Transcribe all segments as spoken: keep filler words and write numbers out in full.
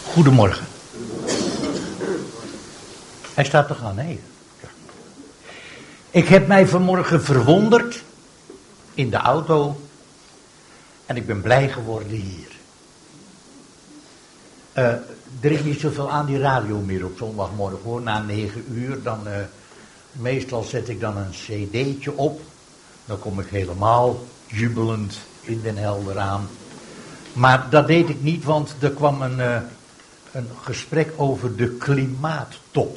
Goedemorgen. Hij staat toch aan, hè? Ik heb mij vanmorgen verwonderd in de auto en ik ben blij geworden hier. Uh, er is niet zoveel aan die radio meer op zondagmorgen hoor, na negen uur. Dan, uh, meestal zet ik dan een cd'tje op. Dan kom ik helemaal jubelend in Den Helder aan. Maar dat deed ik niet, want er kwam een, uh, een gesprek over de klimaattop.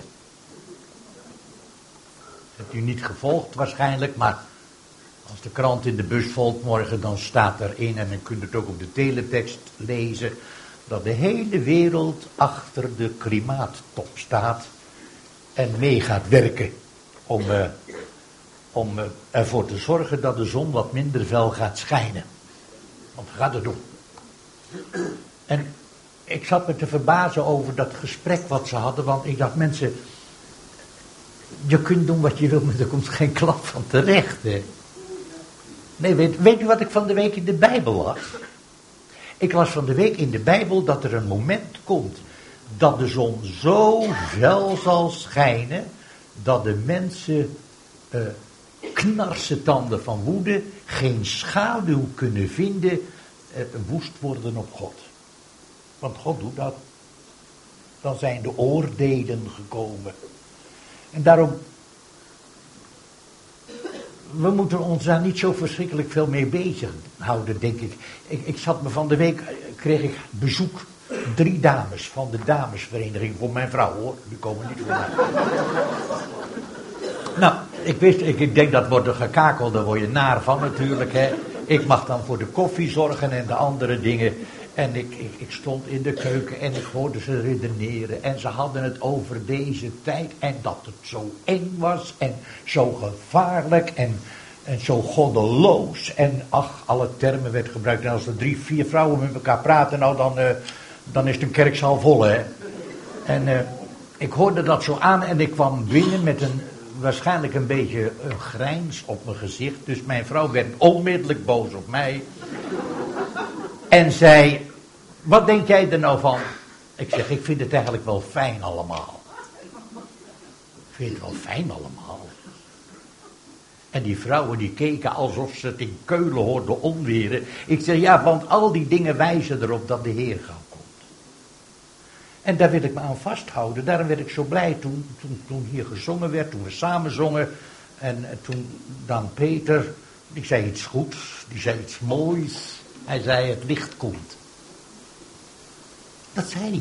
Dat hebt u niet gevolgd waarschijnlijk, maar als de krant in de bus valt morgen, dan staat erin, en dan kunt u het ook op de teletext lezen, dat de hele wereld achter de klimaattop staat en mee gaat werken om, uh, om uh, ervoor te zorgen dat de zon wat minder fel gaat schijnen. Want we gaan het doen. En ik zat me te verbazen over dat gesprek wat ze hadden, want ik dacht, mensen, je kunt doen wat je wil, maar er komt geen klap van terecht, hè. Nee, weet, weet u wat ik van de week in de Bijbel las? Ik las van de week in de Bijbel dat er een moment komt dat de zon zo fel zal schijnen dat de mensen uh, knarsetanden van woede geen schaduw kunnen vinden, uh, woest worden op God. Want God doet dat. Dan zijn de oordelen gekomen. En daarom, we moeten ons daar niet zo verschrikkelijk veel mee bezighouden, denk ik. ik. Ik zat me van de week, kreeg ik bezoek, drie dames van de damesvereniging voor mijn vrouw, hoor. Die komen niet voor mij. Nou, ik wist, ik, ik denk dat wordt er gekakeld, daar word je naar van natuurlijk, hè. Ik mag dan voor de koffie zorgen en de andere dingen. En ik, ik, ik stond in de keuken en ik hoorde ze redeneren. En ze hadden het over deze tijd. En dat het zo eng was. En zo gevaarlijk. En, en zo goddeloos. En ach, alle termen werd gebruikt. En als er drie, vier vrouwen met elkaar praten. Nou, dan, uh, dan is het een kerkzaal vol, hè. En uh, ik hoorde dat zo aan. En ik kwam binnen met een, waarschijnlijk een beetje een grijns op mijn gezicht. Dus mijn vrouw werd onmiddellijk boos op mij. En zei, wat denk jij er nou van? Ik zeg, ik vind het eigenlijk wel fijn allemaal. Ik vind het wel fijn allemaal. En die vrouwen die keken alsof ze het in Keulen hoorden onweren. Ik zeg, ja, want al die dingen wijzen erop dat de Heer gauw komt. En daar wil ik me aan vasthouden. Daarom werd ik zo blij toen, toen, toen hier gezongen werd, toen we samen zongen. En toen dan Peter, die zei iets goeds, die zei iets moois. Hij zei, het licht komt. Dat zei hij.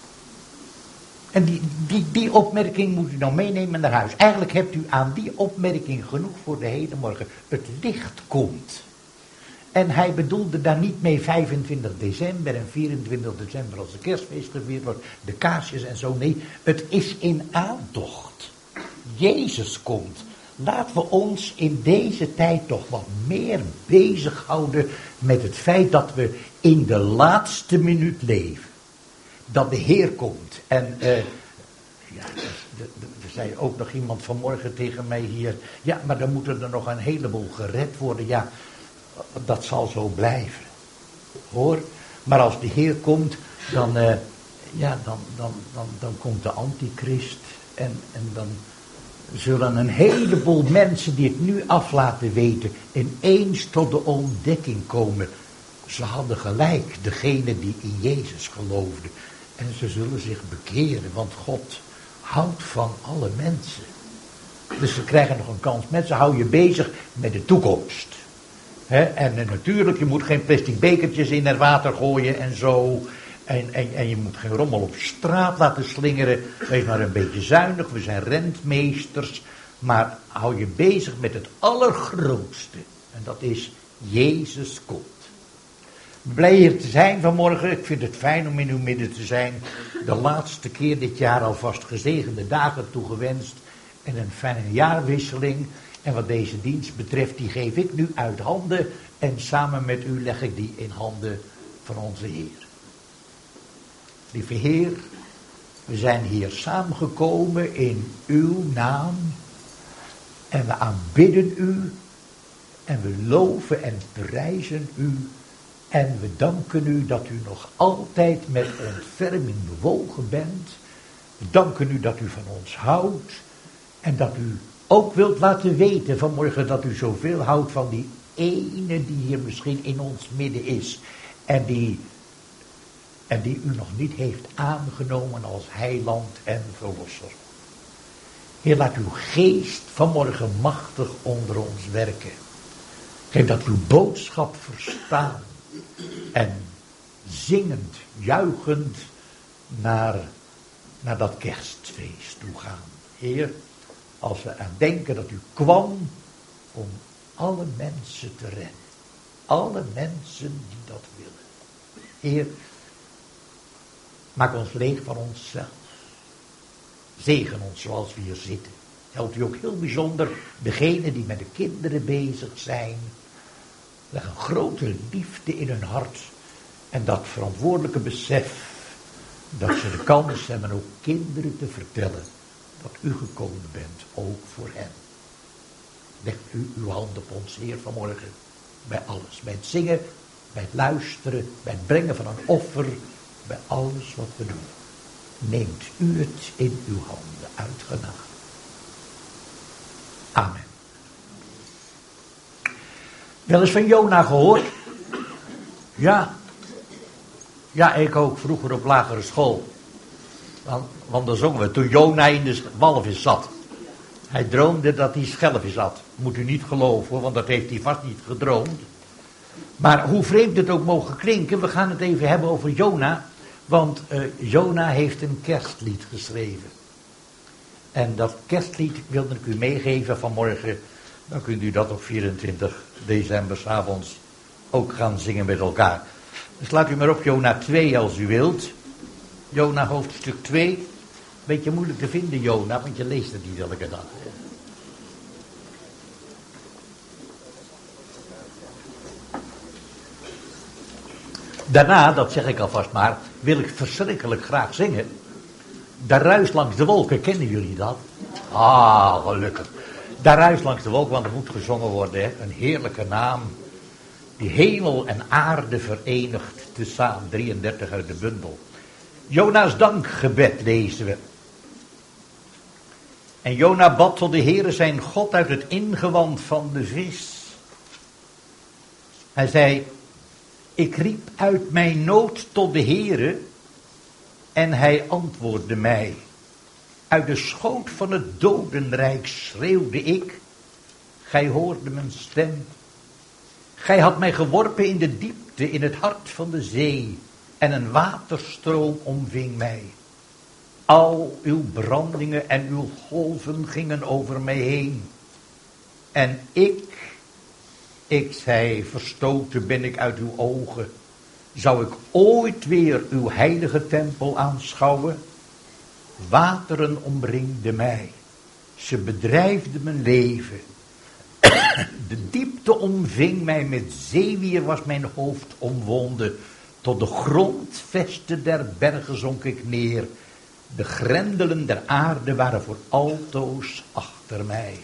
En die, die, die opmerking moet u nou meenemen naar huis. Eigenlijk hebt u aan die opmerking genoeg voor de hele morgen. Het licht komt. En hij bedoelde daar niet mee vijfentwintig december en vierentwintig december als de kerstfeest gevierd wordt. De kaarsjes en zo. Nee, het is in aantocht. Jezus komt. Laten we ons in deze tijd toch wat meer bezighouden met het feit dat we in de laatste minuut leven. Dat de Heer komt. En uh, ja, er zei ook nog iemand vanmorgen tegen mij hier. Ja, maar dan moeten er nog een heleboel gered worden. Ja, dat zal zo blijven. Hoor, maar als de Heer komt, dan, uh, ja, dan, dan, dan, dan komt de antichrist en, en dan zullen een heleboel mensen die het nu af laten weten ineens tot de ontdekking komen. Ze hadden gelijk, degene die in Jezus geloofden. En ze zullen zich bekeren, want God houdt van alle mensen. Dus ze krijgen nog een kans. Mensen, hou je bezig met de toekomst. He? En uh, natuurlijk, je moet geen plastic bekertjes in het water gooien en zo. En, en, en je moet geen rommel op straat laten slingeren. Wees maar een beetje zuinig, we zijn rentmeesters. Maar hou je bezig met het allergrootste. En dat is, Jezus komt. Blij hier te zijn vanmorgen. Ik vind het fijn om in uw midden te zijn. De laatste keer dit jaar alvast gezegende dagen toegewenst. En een fijne jaarwisseling. En wat deze dienst betreft, die geef ik nu uit handen. En samen met u leg ik die in handen van onze Heer. Lieve Heer, we zijn hier samengekomen in uw naam. En we aanbidden u. En we loven en prijzen u En we danken u dat u nog altijd met ontferming bewogen bent. We danken u dat u van ons houdt. En dat u ook wilt laten weten vanmorgen dat u zoveel houdt van die ene die hier misschien in ons midden is. En die, en die u nog niet heeft aangenomen als heiland en verlosser. Heer, laat uw geest vanmorgen machtig onder ons werken. Geef dat uw boodschap verstaan. En zingend, juichend naar, naar dat kerstfeest toe gaan. Heer, als we aan denken dat u kwam om alle mensen te redden. Alle mensen die dat willen. Heer, maak ons leeg van onszelf. Zegen ons zoals we hier zitten. Helpt u ook heel bijzonder degenen die met de kinderen bezig zijn. Leg een grote liefde in hun hart. En dat verantwoordelijke besef. Dat ze de kans hebben ook kinderen te vertellen. Dat u gekomen bent, ook voor hen. Leg u uw hand op ons, Heer, vanmorgen. Bij alles. Bij het zingen, bij het luisteren, bij het brengen van een offer. Bij alles wat we doen. Neemt u het in uw handen uit genade. Amen. Wel eens van Jona gehoord? Ja. Ja, ik ook vroeger op lagere school. Want, want dan zongen we toen Jona in de walvis zat. Hij droomde dat hij schelvis had. Moet u niet geloven hoor, want dat heeft hij vast niet gedroomd. Maar hoe vreemd het ook mogen klinken, we gaan het even hebben over Jona. Want uh, Jona heeft een kerstlied geschreven. En dat kerstlied wilde ik u meegeven vanmorgen. Dan kunt u dat op vierentwintig december 's avonds ook gaan zingen met elkaar. Dus laat u maar op Jona twee als u wilt. Jona hoofdstuk twee. Beetje moeilijk te vinden Jona, want je leest het niet elke dag. Daarna, dat zeg ik alvast maar, wil ik verschrikkelijk graag zingen. Daar ruist langs de wolken, kennen jullie dat? Ah, gelukkig. Daar ruist langs de wolken, want er moet gezongen worden, hè? Een heerlijke naam. Die hemel en aarde verenigt tezamen. drieëndertig uit de bundel. Jona's dankgebed lezen we. En Jona bad tot de Heere zijn God uit het ingewand van de vis. Hij zei, ik riep uit mijn nood tot de Heere en hij antwoordde mij. Uit de schoot van het dodenrijk schreeuwde ik, gij hoorde mijn stem. Gij had mij geworpen in de diepte, in het hart van de zee, en een waterstroom omving mij. Al uw brandingen en uw golven gingen over mij heen. En ik, ik zei, verstoten ben ik uit uw ogen. Zou ik ooit weer uw heilige tempel aanschouwen? Wateren omringden mij. Ze bedrijfden mijn leven. De diepte omving mij met zeewier was mijn hoofd omwonden. Tot de grondvesten der bergen zonk ik neer. De grendelen der aarde waren voor altoos achter mij.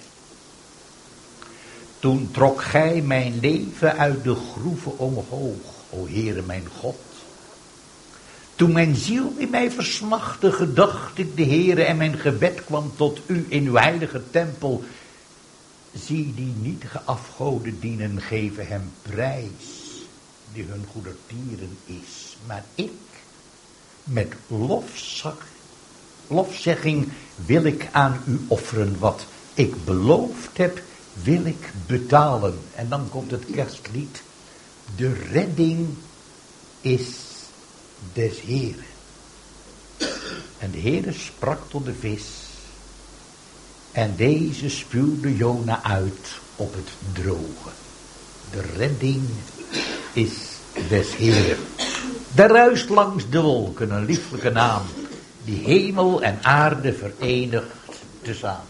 Toen trok gij mijn leven uit de groeven omhoog, o Heere mijn God. Toen mijn ziel in mij versmachtte, gedacht ik de Heere en mijn gebed kwam tot u in uw heilige tempel. Zie die nietige afgoden dienen, geven hem prijs, die hun goedertieren is. Maar ik, met lofzak, lofzegging wil ik aan u offeren wat ik beloofd heb, wil ik betalen. En dan komt het kerstlied. De redding is des Heeren. En de Heere sprak tot de vis. En deze spuwde Jona uit op het droge. De redding is des Heeren. Daar ruist langs de wolken een lieflijke naam. Die hemel en aarde verenigt tezamen.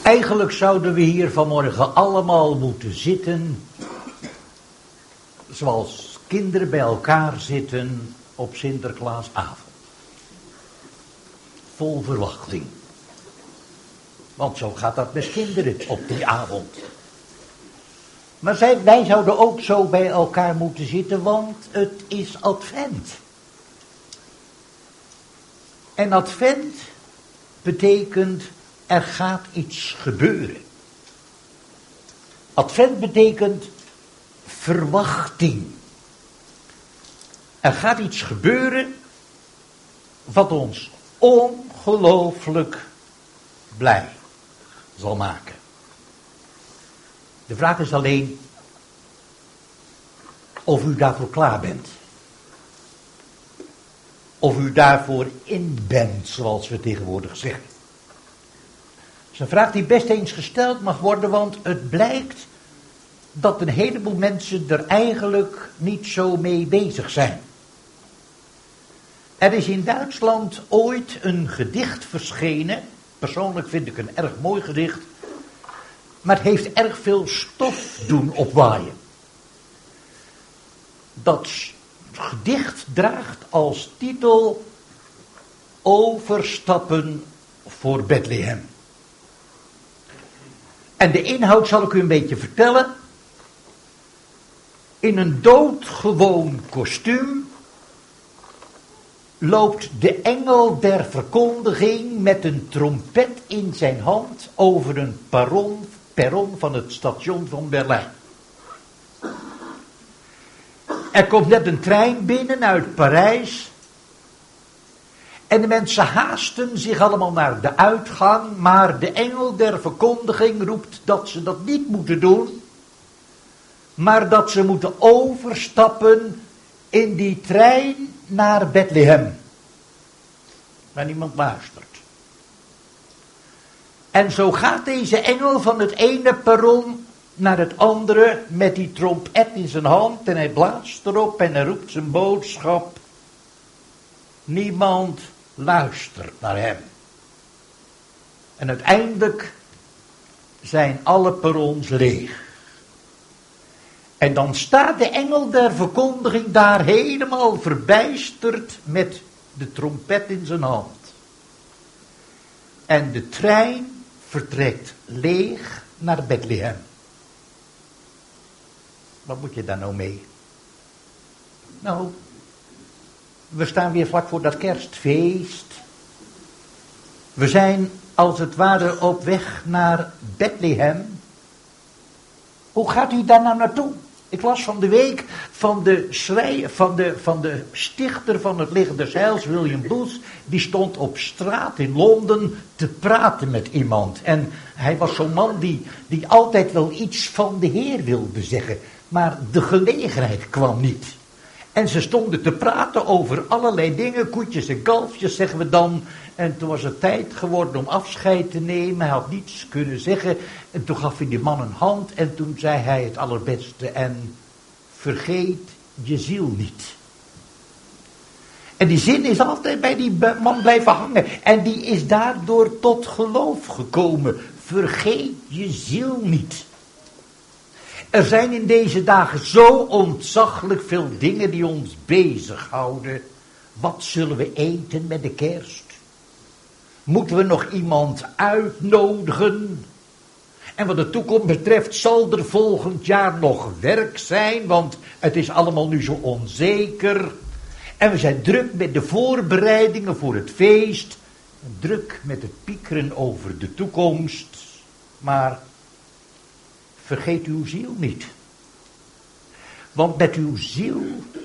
Eigenlijk zouden we hier vanmorgen allemaal moeten zitten, zoals kinderen bij elkaar zitten op Sinterklaasavond. Vol verwachting. Want zo gaat dat met kinderen op die avond. Maar zij, wij zouden ook zo bij elkaar moeten zitten, want het is advent. En advent betekent, er gaat iets gebeuren. Advent betekent verwachting. Er gaat iets gebeuren wat ons ongelooflijk blij zal maken. De vraag is alleen of u daarvoor klaar bent. Of u daarvoor in bent, zoals we tegenwoordig zeggen. Dat is een vraag die best eens gesteld mag worden, want het blijkt dat een heleboel mensen er eigenlijk niet zo mee bezig zijn. Er is in Duitsland ooit een gedicht verschenen. Persoonlijk vind ik een erg mooi gedicht. Maar het heeft erg veel stof doen opwaaien. Dat gedicht draagt als titel Overstappen voor Bethlehem. En de inhoud zal ik u een beetje vertellen. In een doodgewoon kostuum loopt de engel der verkondiging met een trompet in zijn hand over een perron, perron van het station van Berlijn. Er komt net een trein binnen uit Parijs. En de mensen haasten zich allemaal naar de uitgang, maar de engel der verkondiging roept dat ze dat niet moeten doen, maar dat ze moeten overstappen in die trein naar Bethlehem. Maar niemand luistert. En zo gaat deze engel van het ene perron naar het andere met die trompet in zijn hand en hij blaast erop en hij roept zijn boodschap. Niemand luistert naar hem. En uiteindelijk zijn alle perrons leeg. En dan staat de engel der verkondiging daar helemaal verbijsterd met de trompet in zijn hand. En de trein vertrekt leeg naar Bethlehem. Wat moet je daar nou mee? Nou, we staan weer vlak voor dat kerstfeest. We zijn als het ware op weg naar Bethlehem. Hoe gaat u daar nou naartoe? Ik las van de week van de, schrij, van de, van de stichter van het Lichaam des Heils, William Booth. Die stond op straat in Londen te praten met iemand. En hij was zo'n man die, die altijd wel iets van de Heer wilde zeggen. Maar de gelegenheid kwam niet. En ze stonden te praten over allerlei dingen, koetjes en kalfjes zeggen we dan. En toen was het tijd geworden om afscheid te nemen. Hij had niets kunnen zeggen. En toen gaf hij die man een hand. En toen zei hij het allerbeste. En vergeet je ziel niet. En die zin is altijd bij die man blijven hangen. En die is daardoor tot geloof gekomen. Vergeet je ziel niet. Er zijn in deze dagen zo ontzaglijk veel dingen die ons bezighouden. Wat zullen we eten met de kerst? Moeten we nog iemand uitnodigen? En wat de toekomst betreft zal er volgend jaar nog werk zijn, want het is allemaal nu zo onzeker. En we zijn druk met de voorbereidingen voor het feest. Druk met het piekeren over de toekomst. Maar vergeet uw ziel niet. Want met uw ziel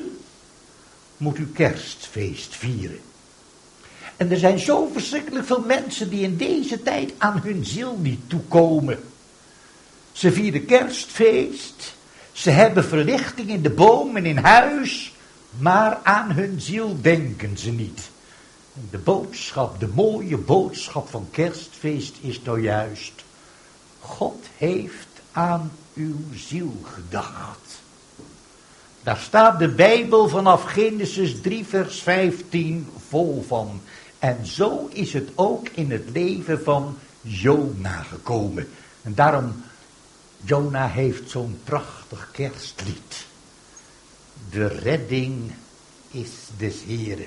moet u kerstfeest vieren. En er zijn zo verschrikkelijk veel mensen die in deze tijd aan hun ziel niet toekomen. Ze vieren kerstfeest. Ze hebben verlichting in de boom en in huis. Maar aan hun ziel denken ze niet. De boodschap, de mooie boodschap van kerstfeest is nou juist. God heeft aan uw ziel gedacht. Daar staat de Bijbel vanaf Genesis drie vers vijftien vol van. En zo is het ook in het leven van Jona gekomen. En daarom, Jona heeft zo'n prachtig kerstlied. De redding is des Heren.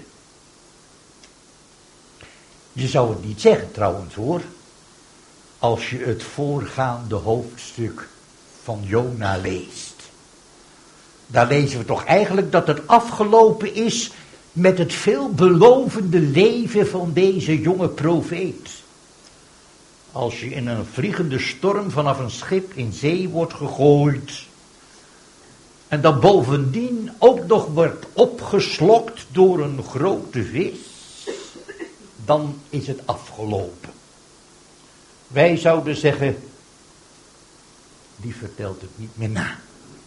Je zou het niet zeggen trouwens hoor, als je het voorgaande hoofdstuk van Jona leest. Daar lezen we toch eigenlijk dat het afgelopen is met het veelbelovende leven van deze jonge profeet. Als je in een vliegende storm vanaf een schip in zee wordt gegooid en dan bovendien ook nog wordt opgeslokt door een grote vis, dan is het afgelopen. Wij zouden zeggen, die vertelt het niet meer na.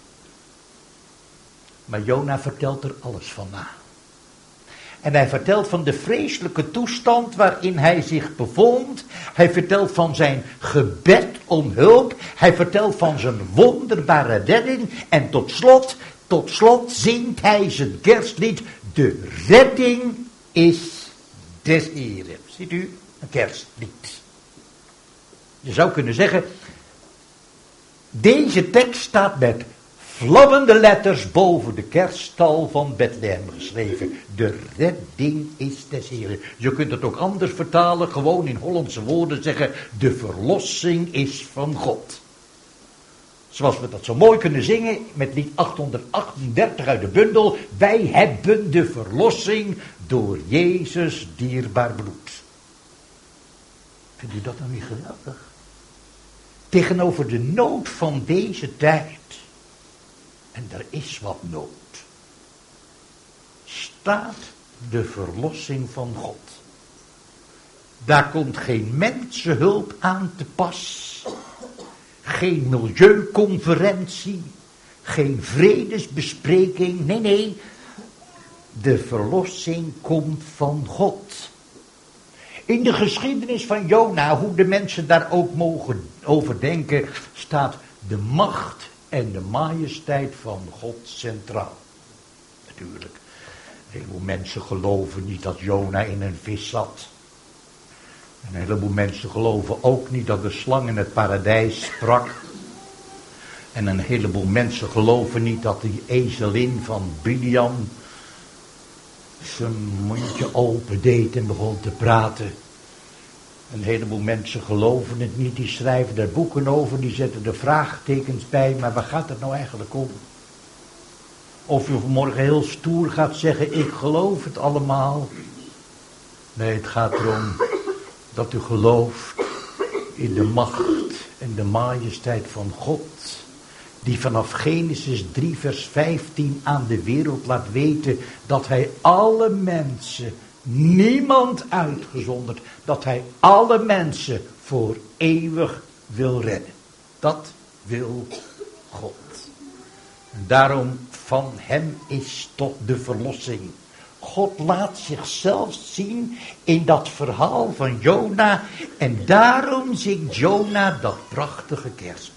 Maar Jona vertelt er alles van na. En hij vertelt van de vreselijke toestand waarin hij zich bevond. Hij vertelt van zijn gebed om hulp. Hij vertelt van zijn wonderbare redding. En tot slot, tot slot zingt hij zijn kerstlied. De redding is des Heren. Ziet u, een kerstlied. Je zou kunnen zeggen, deze tekst staat met vlammende letters boven de kerststal van Bethlehem geschreven. De redding is des Heren. Je kunt het ook anders vertalen, gewoon in Hollandse woorden zeggen, de verlossing is van God. Zoals we dat zo mooi kunnen zingen met lied achthonderdachtendertig uit de bundel. Wij hebben de verlossing door Jezus dierbaar bloed. Vindt u dat nou niet geweldig? Tegenover de nood van deze tijd, en er is wat nood, staat de verlossing van God. Daar komt geen mensenhulp aan te pas. Geen milieuconferentie. Geen vredesbespreking. Nee, nee. De verlossing komt van God. In de geschiedenis van Jona, hoe de mensen daar ook mogen over denken, staat de macht en de majesteit van God centraal. Natuurlijk. Een heleboel mensen geloven niet dat Jona in een vis zat. En een heleboel mensen geloven ook niet dat de slang in het paradijs sprak. En een heleboel mensen geloven niet dat die ezelin van Biliam zijn mondje open deed en begon te praten. Een heleboel mensen geloven het niet, die schrijven er boeken over, die zetten er vraagtekens bij, maar waar gaat het nou eigenlijk om? Of u vanmorgen heel stoer gaat zeggen, ik geloof het allemaal. Nee, het gaat erom dat u gelooft in de macht en de majesteit van God, die vanaf Genesis drie vers vijftien aan de wereld laat weten dat hij alle mensen, niemand uitgezonderd, dat hij alle mensen voor eeuwig wil redden. Dat wil God. En daarom van hem is toch de verlossing. God laat zichzelf zien in dat verhaal van Jona en daarom zingt Jona dat prachtige kerstlied.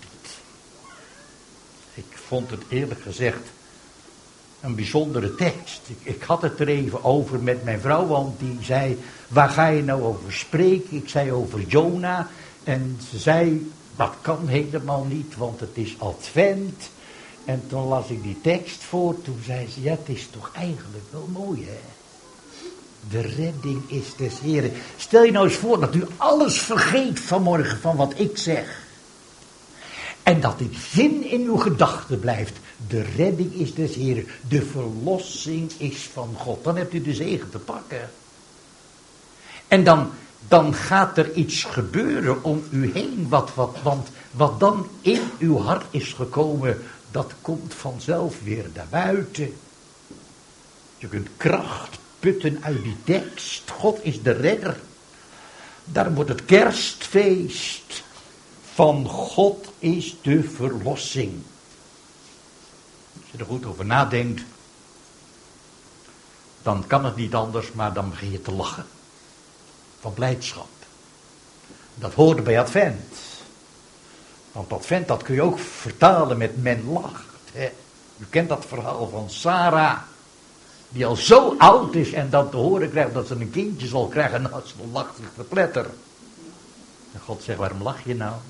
Ik vond het eerlijk gezegd een bijzondere tekst. Ik, ik had het er even over met mijn vrouw, want die zei, waar ga je nou over spreken? Ik zei over Jona en ze zei, dat kan helemaal niet, want het is advent. En toen las ik die tekst voor, toen zei ze, ja, het is toch eigenlijk wel mooi, hè? De redding is des Heren. Stel je nou eens voor dat u alles vergeet vanmorgen van wat ik zeg. En dat dit zin in uw gedachten blijft. De redding is des Heren. De verlossing is van God. Dan hebt u de zegen te pakken. En dan, dan gaat er iets gebeuren om u heen. Wat, wat, want wat dan in uw hart is gekomen, dat komt vanzelf weer naar buiten. Je kunt kracht putten uit die tekst. God is de redder. Daarom wordt het kerstfeest. Van God is de verlossing. Als je er goed over nadenkt, dan kan het niet anders, maar dan begin je te lachen. Van blijdschap. Dat hoort bij Advent. Want Advent, dat kun je ook vertalen met men lacht. Hè? U kent dat verhaal van Sarah, die al zo oud is en dan te horen krijgt dat ze een kindje zal krijgen. Nou, ze lacht zich te pletter. En God zegt, waarom lach je nou?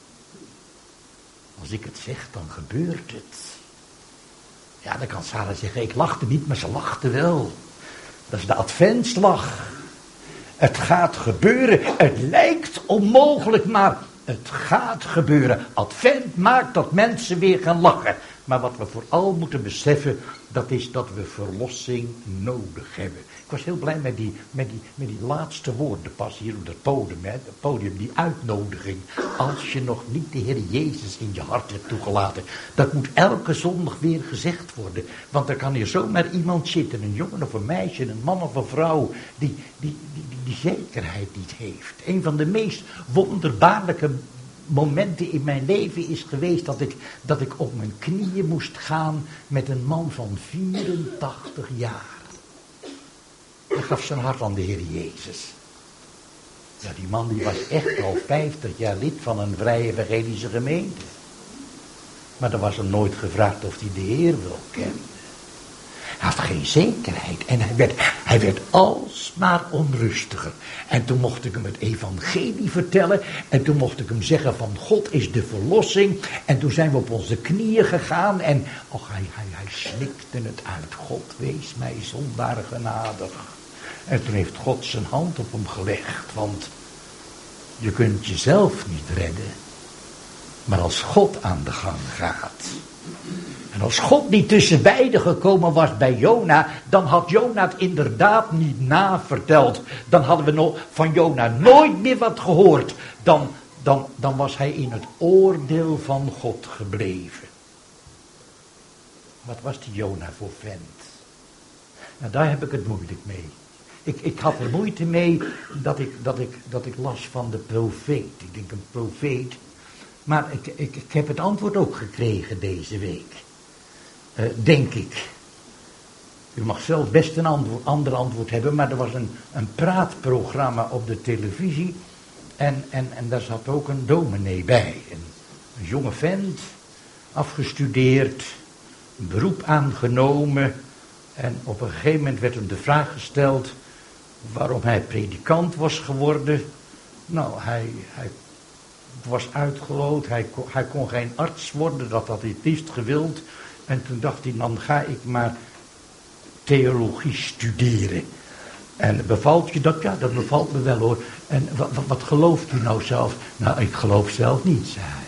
Als ik het zeg, dan gebeurt het. Ja, dan kan Sarah zeggen, ik lachte niet, maar ze lachte wel. Dat is de adventslach. Het gaat gebeuren. Het lijkt onmogelijk, maar het gaat gebeuren. Advent maakt dat mensen weer gaan lachen. Maar wat we vooral moeten beseffen, dat is dat we verlossing nodig hebben. Ik was heel blij met die, met die, met die laatste woorden pas hier op het podium, hè, het podium, die uitnodiging. Als je nog niet de Heer Jezus in je hart hebt toegelaten. Dat moet elke zondag weer gezegd worden. Want er kan hier zomaar iemand zitten, een jongen of een meisje, een man of een vrouw, die die, die, die, die zekerheid niet heeft. Een van de meest wonderbaarlijke momenten in mijn leven is geweest dat ik, dat ik op mijn knieën moest gaan met een man van vierentachtig jaar. Hij gaf zijn hart aan de Heer Jezus. Ja, die man die was echt al vijftig jaar lid van een vrije evangelische gemeente. Maar er was hem nooit gevraagd of hij de Heer wel kende. Hij had geen zekerheid en hij werd, hij werd alsmaar onrustiger. En toen mocht ik hem het evangelie vertellen en toen mocht ik hem zeggen van God is de verlossing. En toen zijn we op onze knieën gegaan en och, hij, hij, hij snikte het uit. God wees mij zondaar genadig. En toen heeft God zijn hand op hem gelegd, want je kunt jezelf niet redden. Maar als God aan de gang gaat. En als God niet tussen beiden gekomen was bij Jona, dan had Jona het inderdaad niet naverteld. Dan hadden we nog van Jona nooit meer wat gehoord. Dan, dan, dan was hij in het oordeel van God gebleven. Wat was die Jona voor vent? Nou, daar heb ik het moeilijk mee. Ik, ik had er moeite mee dat ik, dat, ik, dat ik las van de profeet. Ik denk een profeet. Maar ik, ik, ik heb het antwoord ook gekregen deze week. Uh, denk ik. U mag zelf best een antwoord, ander antwoord hebben, maar er was een, een praatprogramma op de televisie. En, en, en daar zat ook een dominee bij. Een, een jonge vent, afgestudeerd, een beroep aangenomen. En op een gegeven moment werd hem de vraag gesteld waarom hij predikant was geworden. Nou, hij, hij was uitgeloot, hij kon, hij kon geen arts worden, dat had hij het liefst gewild. En toen dacht hij, dan ga ik maar theologie studeren. En bevalt je dat? Ja, dat bevalt me wel hoor. En wat, wat, wat gelooft u nou zelf? Nou, ik geloof zelf niet, zei hij.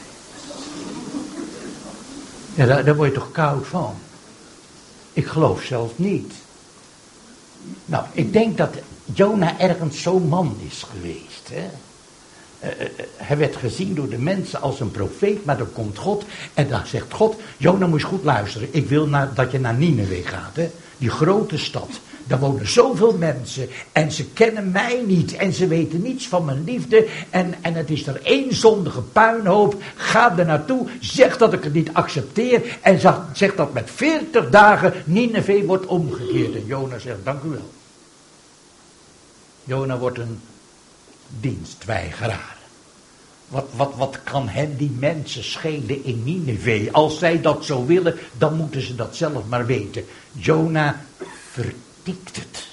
Ja, daar, daar word je toch koud van? Ik geloof zelf niet. Nou, ik denk dat Jona ergens zo'n man is geweest, hè. Uh, uh, hij werd gezien door de mensen als een profeet, maar dan komt God en dan zegt God, Jona moet je goed luisteren, ik wil naar, dat je naar Nineve gaat, hè? Die grote stad, daar wonen zoveel mensen en ze kennen mij niet en ze weten niets van mijn liefde en, en het is er één zondige puinhoop, ga er naartoe, zeg dat ik het niet accepteer en zeg, zeg dat met veertig dagen Nineve wordt omgekeerd. En Jona zegt, dank u wel. Jona wordt een dienstweigeraar. Wat, wat, wat kan hen die mensen schelen in Nineve? Als zij dat zo willen, dan moeten ze dat zelf maar weten. Jona vertikt het.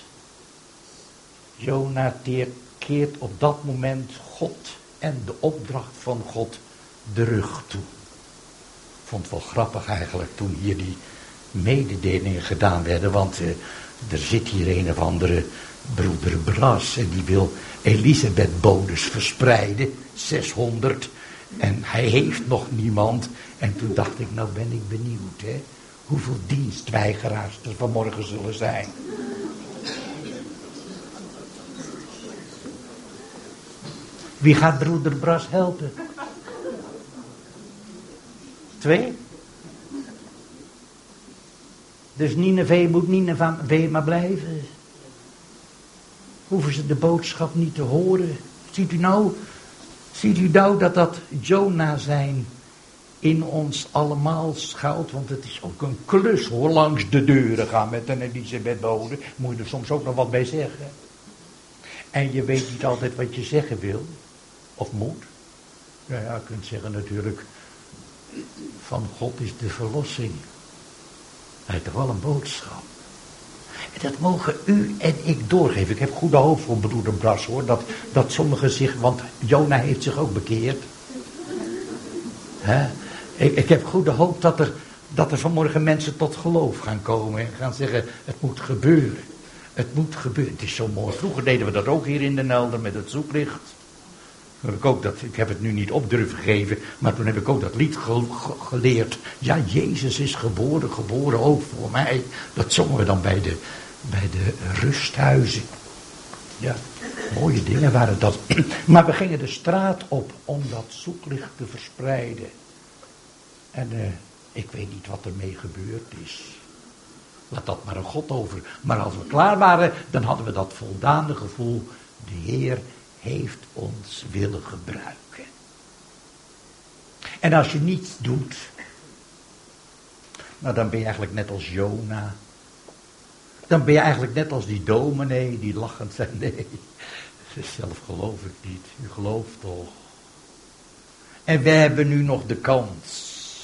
Jona keert op dat moment God en de opdracht van God de rug toe. Ik vond het wel grappig eigenlijk toen hier die mededelingen gedaan werden, want uh, er zit hier een of andere broeder Bras en die wil Elisabeth-bodes verspreiden, zeshonderd, en hij heeft nog niemand. En toen dacht ik, nou ben ik benieuwd, hè, hoeveel dienstweigeraars er vanmorgen zullen zijn. Wie gaat broeder Bras helpen? Twee? Dus Nineve moet Nineve maar blijven. Hoeven ze de boodschap niet te horen. Ziet u nou, ziet u nou dat dat Jona zijn in ons allemaal schuilt. Want het is ook een klus hoor, langs de deuren gaan met een Elisabeth-bode. Moet je er soms ook nog wat bij zeggen. En je weet niet altijd wat je zeggen wil. Of moet. Ja, ja, je kunt zeggen natuurlijk, van God is de verlossing. Hij heeft toch wel een boodschap. Dat mogen u en ik doorgeven. Ik heb goede hoop voor broeder Bras hoor. Dat, dat sommigen zich, want Jona heeft zich ook bekeerd. He? Ik, ik heb goede hoop dat er, dat er vanmorgen mensen tot geloof gaan komen. En gaan zeggen, het moet gebeuren. Het moet gebeuren. Het is zo mooi. Vroeger deden we dat ook hier in Den Helder met het zoeklicht. Heb ik, ook dat, ik heb het nu niet op durven geven, maar toen heb ik ook dat lied ge, ge, geleerd. Ja, Jezus is geboren, geboren ook voor mij. Dat zongen we dan bij de, bij de rusthuizen. Ja, mooie dingen waren dat. Maar we gingen de straat op om dat zoeklicht te verspreiden. En uh, ik weet niet wat ermee gebeurd is. Laat dat maar een God over. Maar als we klaar waren, dan hadden we dat voldane gevoel. De Heer heeft ons willen gebruiken. En als je niets doet, nou dan ben je eigenlijk net als Jona. Dan ben je eigenlijk net als die dominee die lachend zei, nee, zelf geloof ik niet, u gelooft toch. En we hebben nu nog de kans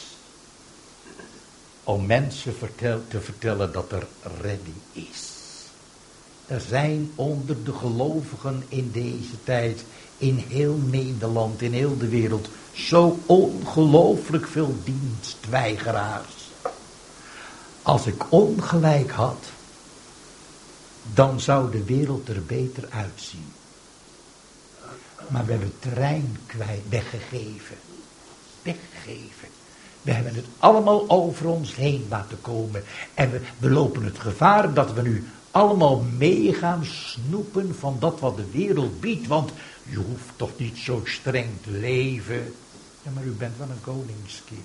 om mensen vertel, te vertellen dat er redding is. Er zijn onder de gelovigen in deze tijd, in heel Nederland, in heel de wereld, zo ongelooflijk veel dienstweigeraars. Als ik ongelijk had, dan zou de wereld er beter uitzien. Maar we hebben het terrein kwijt, weggegeven. Weggegeven. We hebben het allemaal over ons heen laten komen. En we, we lopen het gevaar dat we nu allemaal mee gaan snoepen van dat wat de wereld biedt. Want je hoeft toch niet zo streng te leven. Ja, maar u bent wel een koningskind.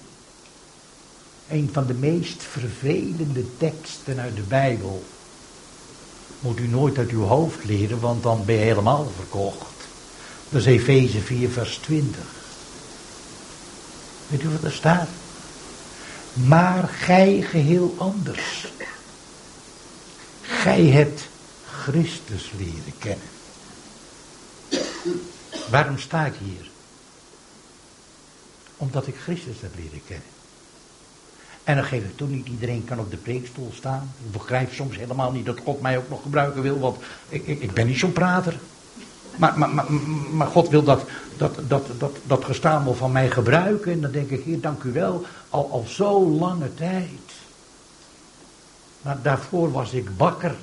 Een van de meest vervelende teksten uit de Bijbel. Moet u nooit uit uw hoofd leren, want dan ben je helemaal verkocht. Dat is Efeze vier vers twintig. Weet u wat er staat? Maar gij geheel anders. Gij hebt Christus leren kennen. Waarom sta ik hier? Omdat ik Christus heb leren kennen. En dan geef ik toe, niet iedereen kan op de preekstoel staan. Ik begrijp soms helemaal niet dat God mij ook nog gebruiken wil, want ik, ik, ik ben niet zo'n prater. Maar, maar, maar, maar God wil dat, dat, dat, dat, dat gestamel van mij gebruiken. En dan denk ik, Heer, dank u wel, al, al zo lange tijd. Maar daarvoor was ik bakker.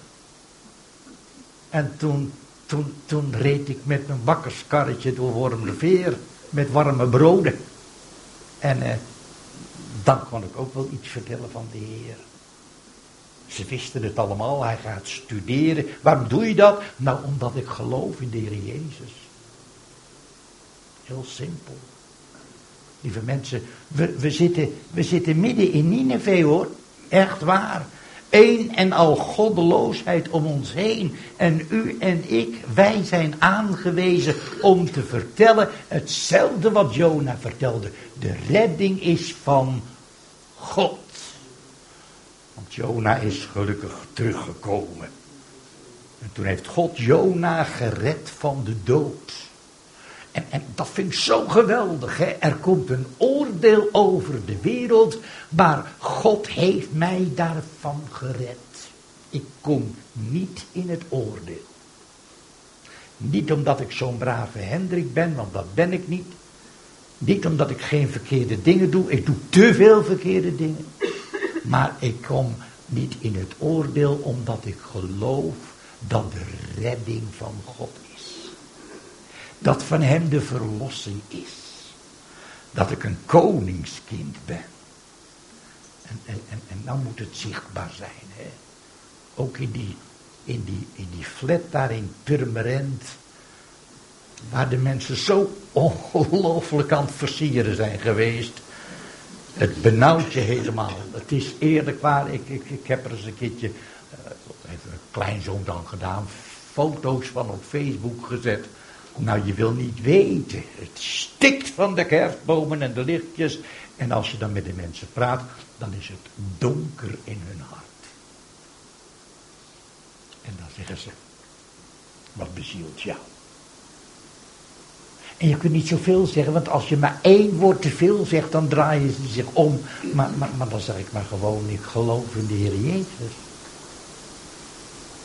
En toen, toen, toen reed ik met mijn bakkerskarretje door Wormerveer met warme broden. En eh, dan kon ik ook wel iets vertellen van de Heer. Ze wisten het allemaal, hij gaat studeren. Waarom doe je dat? Nou, omdat ik geloof in de Heer Jezus. Heel simpel. Lieve mensen, we, we, zitten, we zitten midden in Nineve hoor. Echt waar. Een en al goddeloosheid om ons heen. En u en ik, wij zijn aangewezen om te vertellen hetzelfde wat Jona vertelde. De redding is van God. Want Jona is gelukkig teruggekomen. En toen heeft God Jona gered van de dood. En, en dat vind ik zo geweldig. Hè? Er komt een oordeel over de wereld. Maar God heeft mij daarvan gered. Ik kom niet in het oordeel. Niet omdat ik zo'n brave Hendrik ben, want dat ben ik niet. Niet omdat ik geen verkeerde dingen doe. Ik doe te veel verkeerde dingen. Maar ik kom niet in het oordeel omdat ik geloof dat de redding van God is. Dat van hem de verlossing is. Dat ik een koningskind ben. En, en, en, en nou moet het zichtbaar zijn. Hè? Ook in die, in, die, in die flat daar in Purmerend. Waar de mensen zo ongelooflijk aan het versieren zijn geweest. Het benauwt je helemaal. Het is eerlijk waar. Ik, ik, ik heb er eens een keertje, uh, heeft een kleinzoon dan gedaan, foto's van op Facebook gezet. Nou, je wil niet weten. Het stikt van de kerstbomen en de lichtjes. En als je dan met de mensen praat, dan is het donker in hun hart. En dan zeggen ze, wat bezielt jou? En je kunt niet zoveel zeggen, want als je maar één woord te veel zegt, dan draaien ze zich om. Maar, maar, maar dan zeg ik maar gewoon, ik geloof in de Heer Jezus.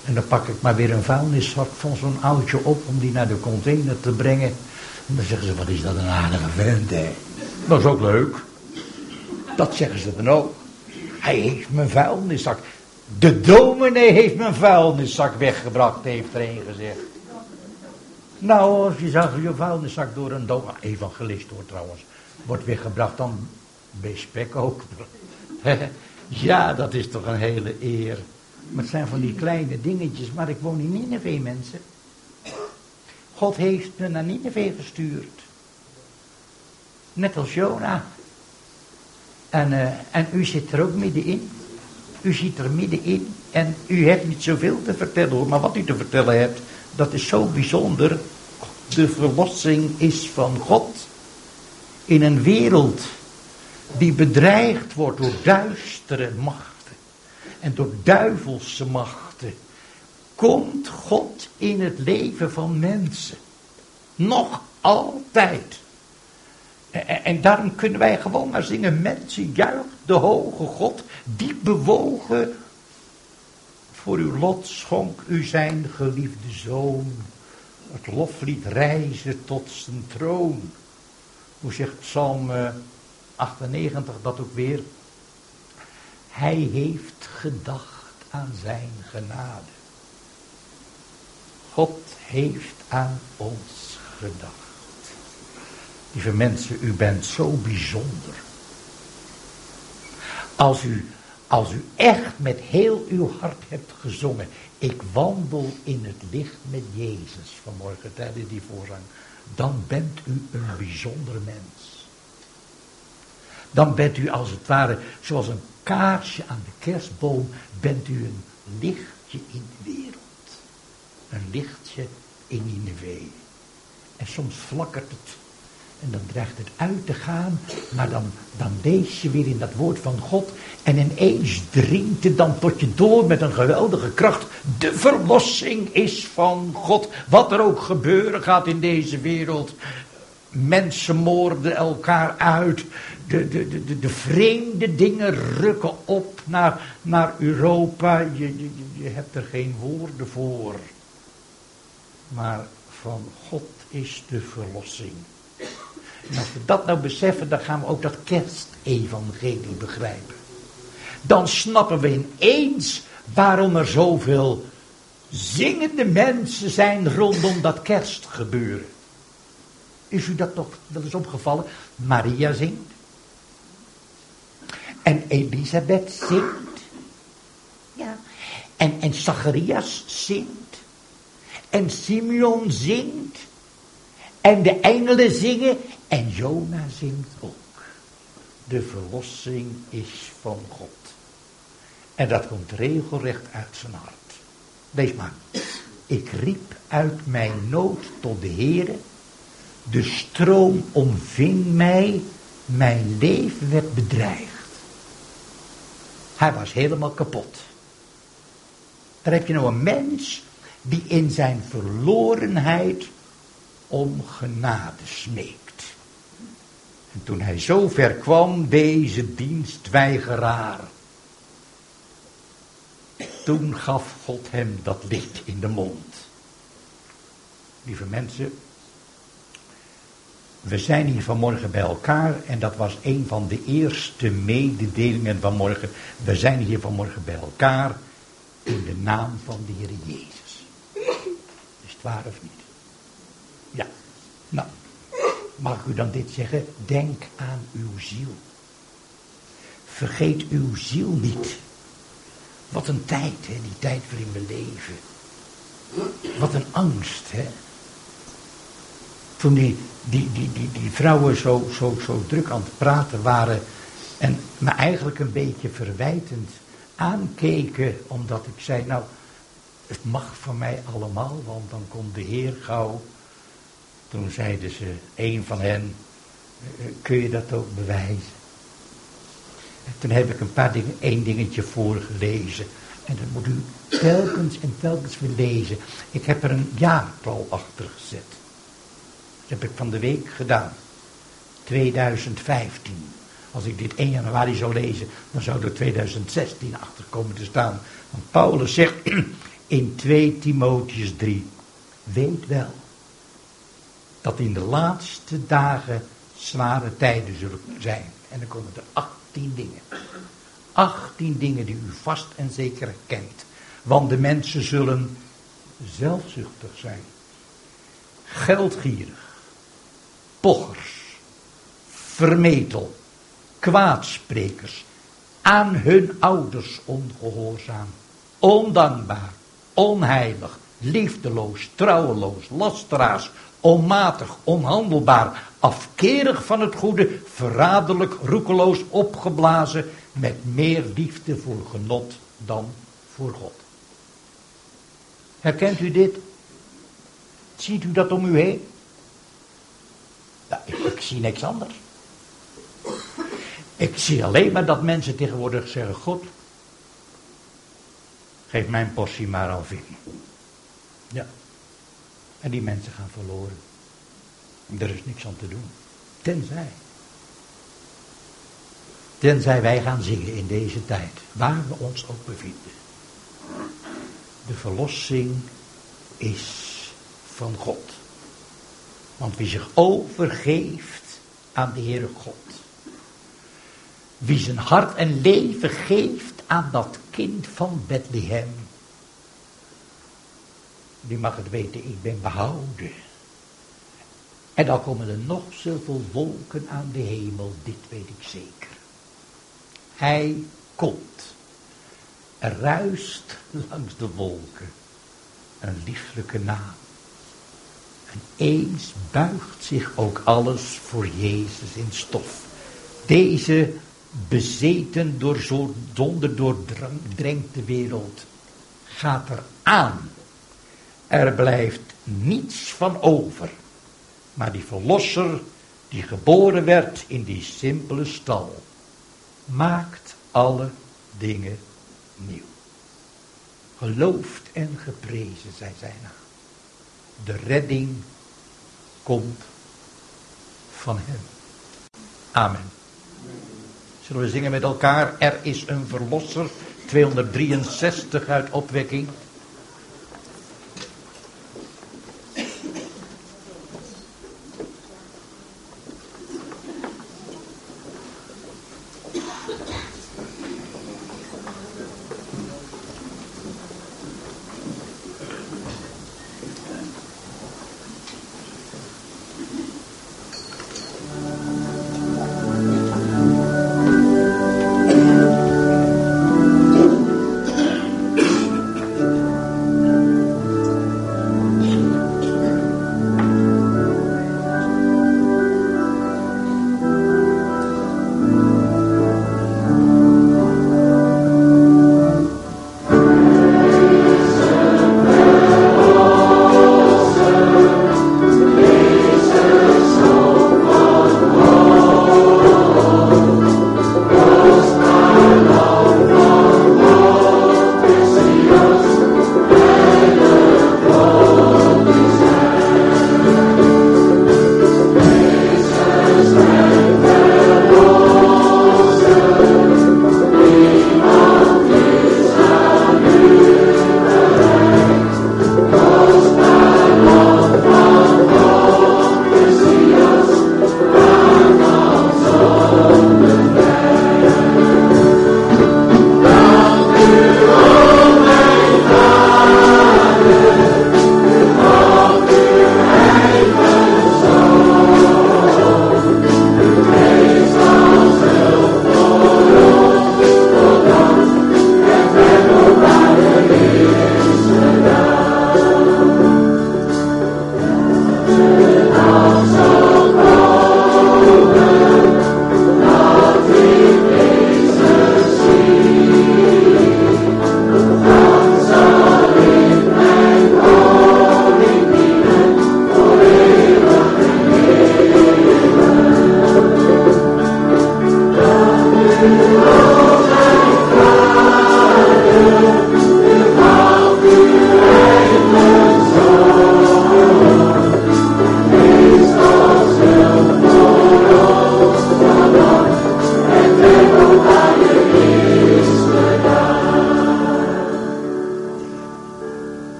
En dan pak ik maar weer een vuilniszak van zo'n oudje op om die naar de container te brengen. En dan zeggen ze, wat is dat een aardige vent, hè? Dat is ook leuk. Dat zeggen ze dan ook. Hij heeft mijn vuilniszak. De dominee heeft mijn vuilniszak weggebracht, heeft er een gezegd. Nou, als je zag je vuilniszak door een dominee, evangelist hoor trouwens, wordt weggebracht, dan bespek ook. Ja, dat is toch een hele eer. Maar het zijn van die kleine dingetjes, maar ik woon in Nineve, mensen. God heeft me naar Nineve gestuurd. Net als Jona. En, uh, en u zit er ook middenin. U zit er middenin. En u hebt niet zoveel te vertellen hoor. Maar wat u te vertellen hebt, dat is zo bijzonder. De verlossing is van God. In een wereld die bedreigd wordt door duistere machten. En door duivelse machten. Komt God in het leven van mensen. Nog altijd. En, en daarom kunnen wij gewoon maar zingen. Mensen, juicht de hoge God. Diep bewogen. Voor uw lot schonk u zijn geliefde zoon. Het loflied reizen tot zijn troon. Hoe zegt Psalm achtennegentig dat ook weer? Hij heeft gedacht aan zijn genade. God heeft aan ons gedacht. Lieve mensen, u bent zo bijzonder. Als u, als u echt met heel uw hart hebt gezongen. Ik wandel in het licht met Jezus vanmorgen tijdens die voorzang. Dan bent u een bijzonder mens. Dan bent u als het ware zoals een kaarsje aan de kerstboom. Bent u een lichtje in de wereld. Een lichtje in Nineve. En soms flakkert het. En dan dreigt het uit te gaan. Maar dan, dan lees je weer in dat woord van God. En ineens dringt het dan tot je door met een geweldige kracht. De verlossing is van God. Wat er ook gebeuren gaat in deze wereld. Mensen moorden elkaar uit. De, de, de, de vreemde dingen rukken op naar, naar Europa. Je, je, je hebt er geen woorden voor. Maar van God is de verlossing. En als we dat nou beseffen, dan gaan we ook dat kerstevangelie begrijpen. Dan snappen we ineens waarom er zoveel zingende mensen zijn rondom dat kerstgebeuren. Is u dat toch wel eens opgevallen? Maria zingt. En Elisabeth zingt. Ja. En, en Zacharias zingt. En Simeon zingt. En de engelen zingen. En Jona zingt ook. De verlossing is van God. En dat komt regelrecht uit zijn hart. Lees maar. Ik riep uit mijn nood tot de Heere. De stroom omving mij. Mijn leven werd bedreigd. Hij was helemaal kapot. Daar heb je nou een mens die in zijn verlorenheid om genade smeekt. En toen hij zo ver kwam, deze dienstweigeraar, toen gaf God hem dat licht in de mond. Lieve mensen, we zijn hier vanmorgen bij elkaar en dat was een van de eerste mededelingen van morgen. We zijn hier vanmorgen bij elkaar in de naam van de Heer Jezus. Is het waar of niet? Ja, nou, mag ik u dan dit zeggen? Denk aan uw ziel. Vergeet uw ziel niet. Wat een tijd, hè, die tijd waarin we leven. Wat een angst, hè. Toen die, die, die, die, die vrouwen zo, zo, zo druk aan het praten waren en me eigenlijk een beetje verwijtend aankeken, omdat ik zei, nou, het mag van mij allemaal, want dan komt de Heer gauw. Toen zeiden ze, een van hen, kun je dat ook bewijzen? En toen heb ik een paar dingen, één dingetje voorgelezen. En dat moet u telkens en telkens weer lezen. Ik heb er een jaartal achter gezet. Dat heb ik van de week gedaan. tweeduizend vijftien. Als ik dit één januari zou lezen, dan zou er tweeduizend zestien achter komen te staan. Want Paulus zegt in twee Timotheus drie. Weet wel dat in de laatste dagen zware tijden zullen zijn. En dan komen er achttien dingen. achttien dingen die u vast en zeker herkent. Want de mensen zullen zelfzuchtig zijn. Geldgierig. Pochers. Vermetel. Kwaadsprekers. Aan hun ouders ongehoorzaam. Ondankbaar. Onheilig. Liefdeloos. Trouweloos. Lasteraars. Onmatig. Onhandelbaar. Afkerig van het goede. Verraderlijk. Roekeloos. Opgeblazen. Met meer liefde voor genot dan voor God. Herkent u dit? Ziet u dat om u heen? Nou, ik, ik zie niks anders. Ik zie alleen maar dat mensen tegenwoordig zeggen: God, geef mijn portie maar al in. Ja. En die mensen gaan verloren. Er is niks aan te doen. Tenzij. Tenzij wij gaan zingen in deze tijd. Waar we ons ook bevinden. De verlossing is van God. Want wie zich overgeeft aan de Heere God. Wie zijn hart en leven geeft aan dat kind van Bethlehem. Die mag het weten, ik ben behouden. En dan komen er nog zoveel wolken aan de hemel, dit weet ik zeker. Hij komt. Er ruist langs de wolken een lieflijke naam. En eens buigt zich ook alles voor Jezus in stof. Deze bezeten door zonde doordrenkte wereld gaat er aan. Er blijft niets van over. Maar die verlosser die geboren werd in die simpele stal, maakt alle dingen nieuw. Geloofd en geprezen zij zijn naam. De redding komt van hem. Amen. Zullen we zingen met elkaar? Er is een verlosser. tweehonderddrieënzestig uit opwekking.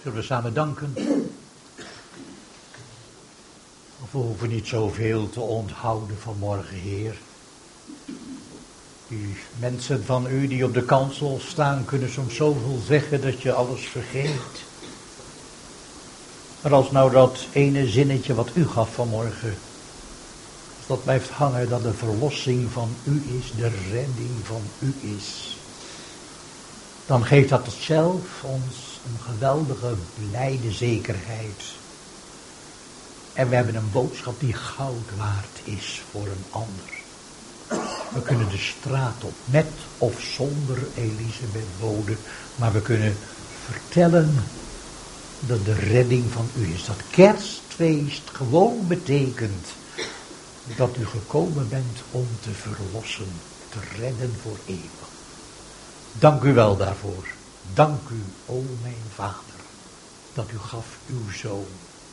Zullen we samen danken? Of we hoeven niet zoveel te onthouden vanmorgen, Heer. Die mensen van u die op de kansel staan kunnen soms zoveel zeggen dat je alles vergeet. Maar als nou dat ene zinnetje wat u gaf vanmorgen, als dat blijft hangen, dat de verlossing van u is, de redding van u is, dan geeft dat zelf ons een geweldige blijde zekerheid. En we hebben een boodschap die goud waard is voor een ander. We kunnen de straat op, met of zonder Elisabeth Bode, maar we kunnen vertellen dat de redding van u is. Dat kerstfeest gewoon betekent dat u gekomen bent om te verlossen, te redden voor eeuwig. Dank u wel daarvoor. Dank u, o mijn Vader, dat u gaf uw Zoon.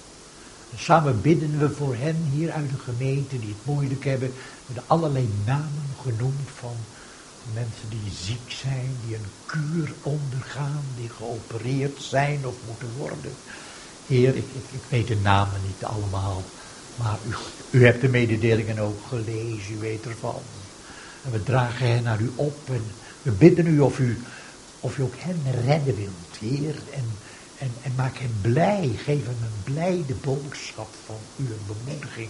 En samen bidden we voor hen hier uit de gemeente die het moeilijk hebben. We hebben allerlei namen genoemd van mensen die ziek zijn, die een kuur ondergaan, die geopereerd zijn of moeten worden. Heer, ik, ik, ik weet de namen niet allemaal, maar u, u hebt de mededelingen ook gelezen, u weet ervan. En we dragen hen naar u op en we bidden u of u, of u ook hen redden wilt, Heer. En, en, en maak hen blij, geef hem een blijde boodschap van u, een bemoediging.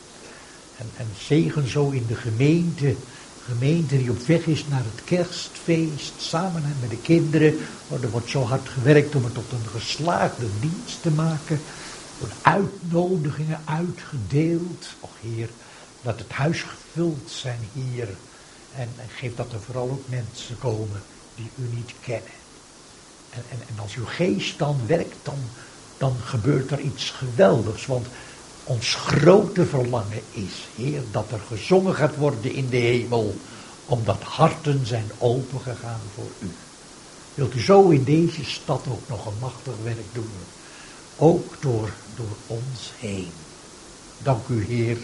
En, en zegen zo in de gemeente, gemeente die op weg is naar het kerstfeest, samen met de kinderen. Er wordt zo hard gewerkt om het tot een geslaagde dienst te maken. Er worden uitnodigingen uitgedeeld. Och Heer, laat het huis gevuld zijn hier. En, en geef dat er vooral ook mensen komen die u niet kennen. En, en, en als uw geest dan werkt, dan, dan gebeurt er iets geweldigs. Want ons grote verlangen is, Heer, dat er gezongen gaat worden in de hemel. Omdat harten zijn opengegaan voor u. Wilt u zo in deze stad ook nog een machtig werk doen. Ook door, door ons heen. Dank u, Heer.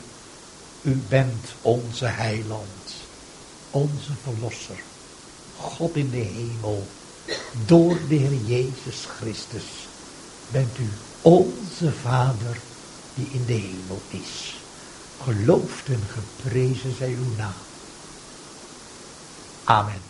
U bent onze heiland. Onze verlosser. God in de hemel. Door de Heer Jezus Christus bent u onze Vader die in de hemel is. Geloofd en geprezen zij uw naam. Amen.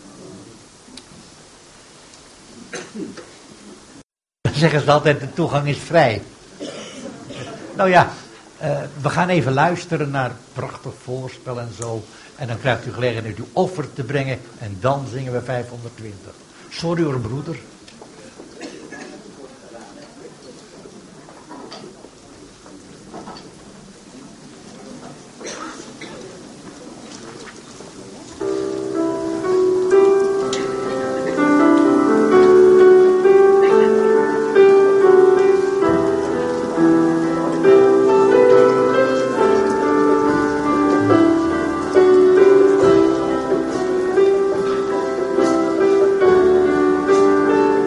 Dan zeggen ze altijd, de toegang is vrij. Nou ja, uh, we gaan even luisteren naar prachtig voorspel en zo. En dan krijgt u gelegenheid uw offer te brengen. En dan zingen we vijfhonderdtwintig. Sorry hoor, broeder. Thank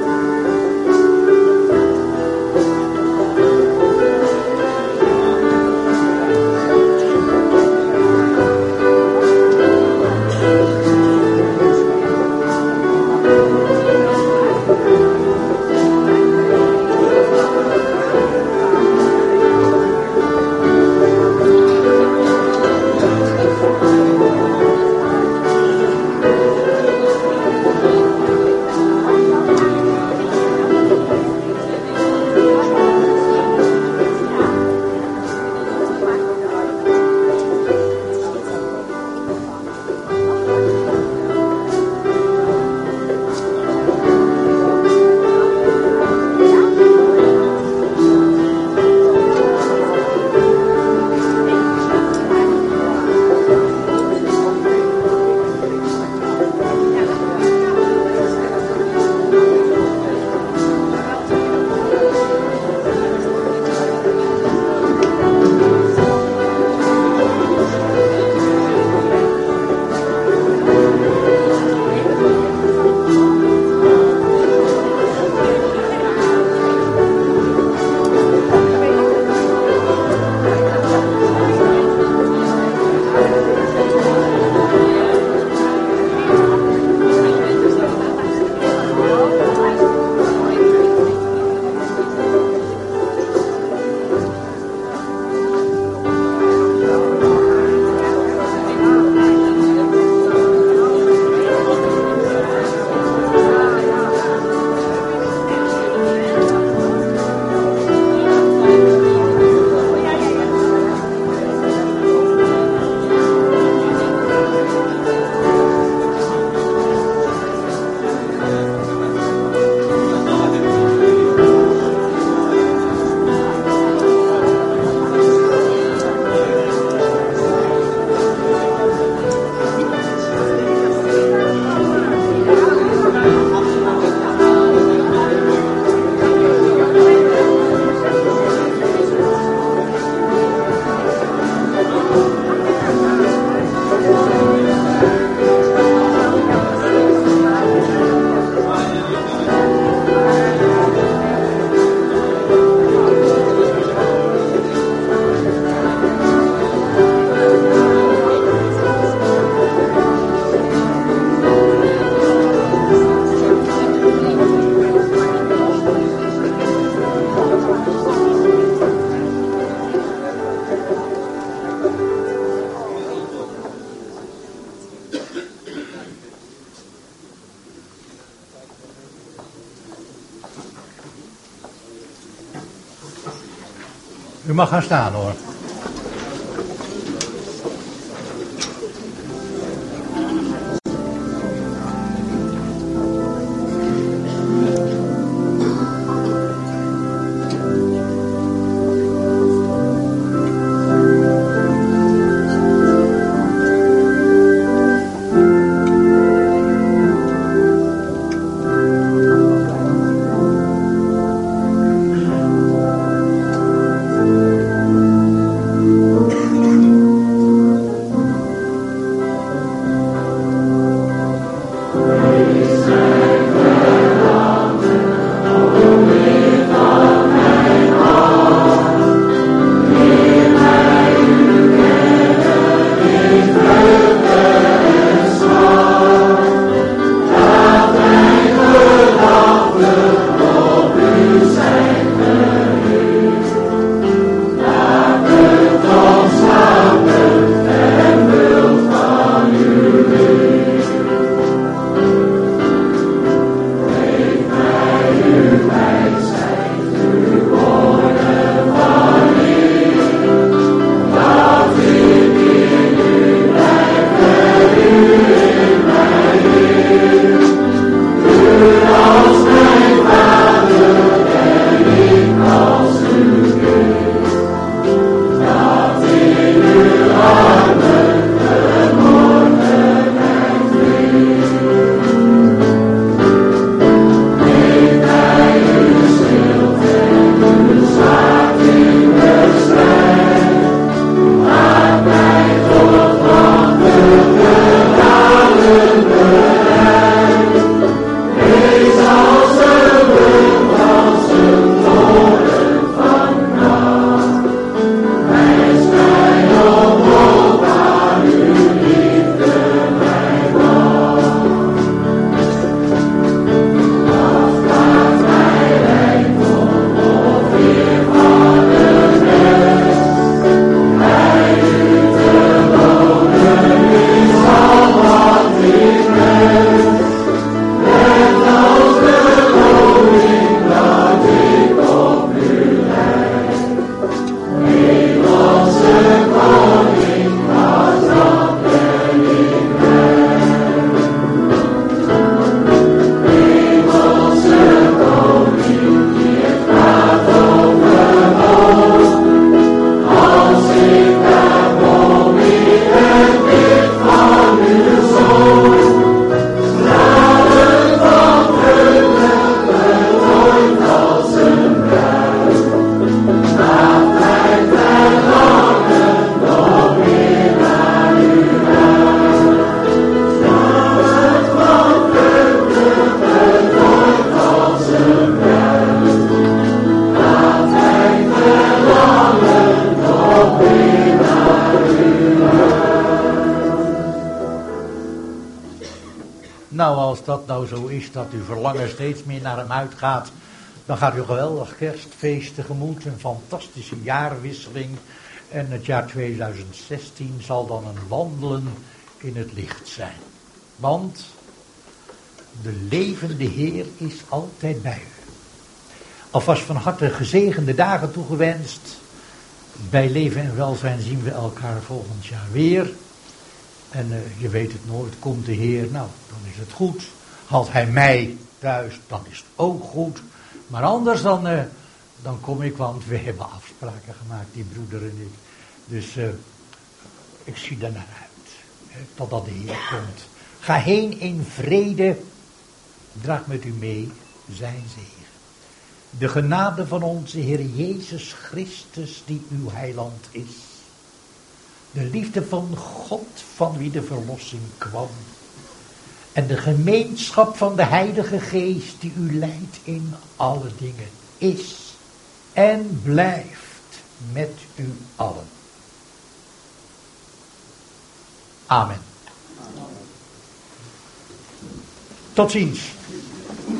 U mag gaan staan hoor. Nou, als dat nou zo is dat uw verlangen steeds meer naar hem uitgaat, dan gaat u een geweldig kerstfeest tegemoet, een fantastische jaarwisseling. En het jaar tweeduizend zestien zal dan een wandelen in het licht zijn. Want de levende Heer is altijd bij u. Alvast van harte gezegende dagen toegewenst. Bij leven en welzijn zien we elkaar volgend jaar weer. En uh, je weet het nooit, komt de Heer, nou, dan is het goed. Haalt hij mij thuis, dan is het ook goed. Maar anders dan, uh, dan kom ik, want we hebben afspraken gemaakt, die broeder en ik. Dus uh, ik zie er naar uit, hè, totdat de Heer komt. Ga heen in vrede, draag met u mee zijn zegen. De genade van onze Heer Jezus Christus, die uw heiland is. De liefde van God, van wie de verlossing kwam. En de gemeenschap van de Heilige Geest, die u leidt in alle dingen, is en blijft met u allen. Amen. Tot ziens.